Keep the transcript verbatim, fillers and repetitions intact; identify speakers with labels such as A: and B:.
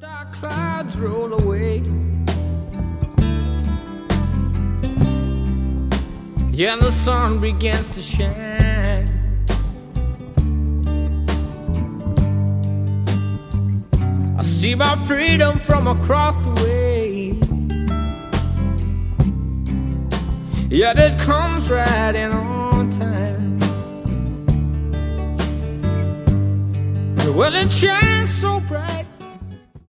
A: Dark clouds roll away. Yeah, the sun begins to shine. I see my freedom from across the way. Yeah, it comes right in on time. Well, it shines so bright.